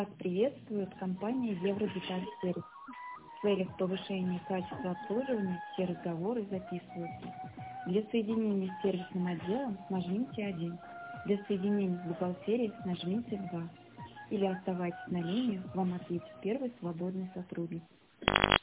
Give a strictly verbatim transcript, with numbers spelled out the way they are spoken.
Вас приветствует компания Евродеталь Сервис. В целях повышения качества обслуживания все разговоры записываются. Для соединения с сервисным отделом нажмите один. Для соединения с бухгалтерией нажмите два. Или оставайтесь на линии, вам ответит первый свободный сотрудник.